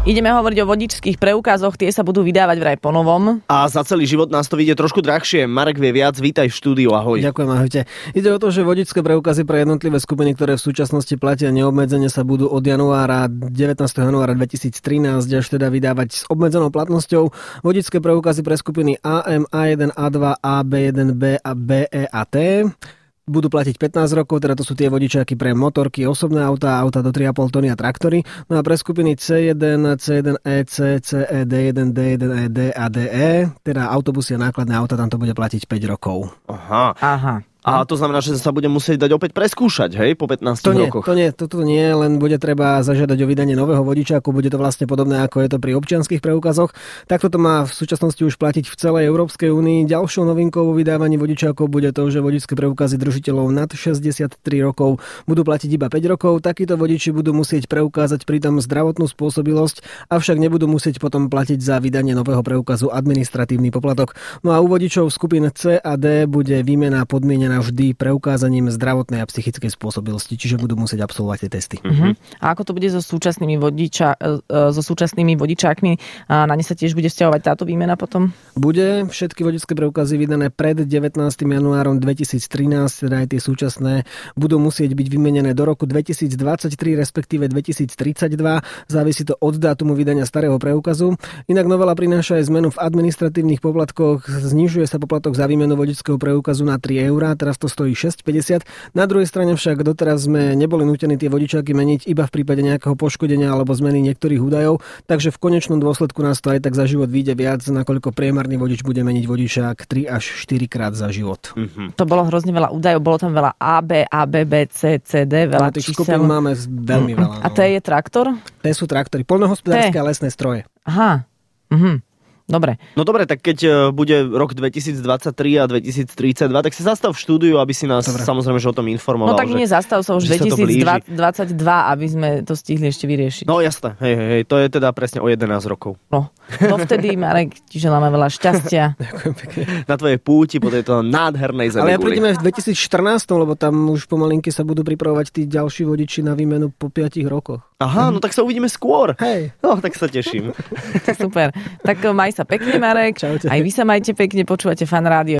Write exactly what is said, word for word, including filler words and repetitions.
Ideme hovoriť o vodičských preukazoch, tie sa budú vydávať vraj po novom. A za celý život nás to vyjde trošku drahšie. Marek vie viac, vítaj v štúdiu, ahoj. Ďakujem, ahojte. Ide o to, že vodičské preukazy pre jednotlivé skupiny, ktoré v súčasnosti platia neobmedzene, sa budú od januára devätnásteho januára dvetisíctrinásť až teda vydávať s obmedzenou platnosťou. Vodičské preukazy pre skupiny á em, á jeden, á dva, á bé jeden, bé a bé e a té budú platiť pätnásť rokov, teda to sú tie vodičáky pre motorky, osobné autá, auta do tri a pol tony a traktory. No a pre skupiny cé jeden, cé jeden é, C, cé, dé jeden, dé jeden é, D a dé é, teda autobusy a nákladné auta, tam to bude platiť päť rokov. Aha. Aha. A to znamená, že sa bude musieť dať opäť preskúšať, hej, po pätnástich to nie, rokoch. To nie, toto nie, len bude treba zažiadať o vydanie nového vodičáku, bude to vlastne podobné ako je to pri občianskych preukazoch. Takto to má v súčasnosti už platiť v celej Európskej únii. Ďalšou novinkou vo vydávaní vodičákov bude to, že vodičské preukazy držiteľov nad šesťdesiattri rokov budú platiť iba päť rokov. Takíto vodiči budú musieť preukázať pritom zdravotnú spôsobilosť, avšak nebudú musieť potom platiť za vydanie nového preukazu administratívny poplatok. No a u vodičov skupín C a D bude výmena podmienená vždy preukázaním zdravotnej a psychickej spôsobilosti, čiže budú musieť absolvovať tie testy. Uh-huh. A ako to bude so súčasnými, vodiča, so súčasnými vodičákmi? A na ne sa tiež bude vzťahovať táto výmena potom? Bude. Všetky vodičské preukazy vydané pred devätnástym januárom dvetisíctrinásť, teda aj tie súčasné, budú musieť byť vymenené do roku dvetisícdvadsaťtri, respektíve dvetisíctridsaťdva. Závisí to od dátumu vydania starého preukazu. Inak novela prináša aj zmenu v administratívnych poplatkoch. Znižuje sa poplatok za výmenu vodičského preukazu na tri eurá. Teraz to stojí šesť päťdesiat. Na druhej strane však doteraz sme neboli nútení tie vodičáky meniť iba v prípade nejakého poškodenia alebo zmeny niektorých údajov, takže v konečnom dôsledku nás to aj tak za život vyjde viac, nakoľko priemerný vodič bude meniť vodičák tri až štyri krát za život. Mm-hmm. To bolo hrozne veľa údajov, bolo tam veľa á bé, á bé bé, C, C, D, veľa tých čísel. skupín máme veľmi veľa. No. A T je traktor? T sú traktory, poľnohospodárske a lesné stroje. Aha. Mhm. Dobre. No dobre, tak keď bude rok dvetisícdvadsaťtri a dvetisíctridsaťdva, tak sa zastav v štúdiu, aby si nás dobre. Samozrejme, že o tom informoval. No tak že, nie, zastav sa už dvetisícdvadsaťdva, aby sme to stihli ešte vyriešiť. No jasné, hej, hej, to je teda presne o jedenásť rokov. No, dovtedy, Marek, ti želáme veľa šťastia. Ďakujem pekne. Na tvojej púti po tejto nádhernej zemi. Ale ja prídeme v dvetisícštrnásť, lebo tam už pomalinky sa budú pripravovať tí ďalší vodiči na výmenu po piatich rokoch. Aha, no tak sa uvidíme skôr. Hej. No, tak sa teším. Super. Tak maj sa pekne, Marek. Čaute. Aj vy sa majte pekne, počúvate Fan Rádio.